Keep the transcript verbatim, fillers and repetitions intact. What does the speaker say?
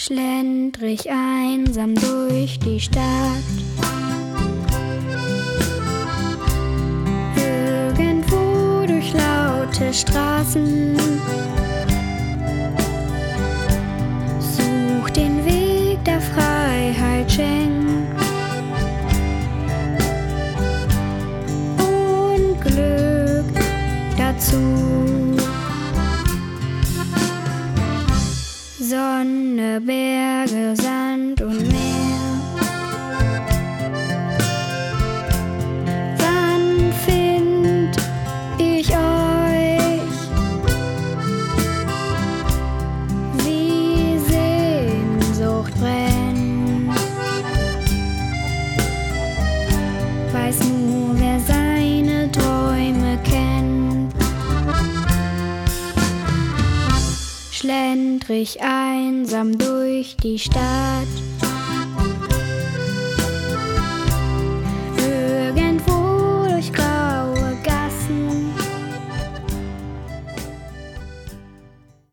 Schlendrig einsam durch die Stadt. Irgendwo durch laute Straßen. Such den Weg, der Freiheit schenkt. Und Glück dazu. Sonne, Berge, Sand und Meer. Wann find ich euch? Wie Sehnsucht brennt. Weiß nur, wer seine Träume kennt. Schlendrig einsam durch die Stadt.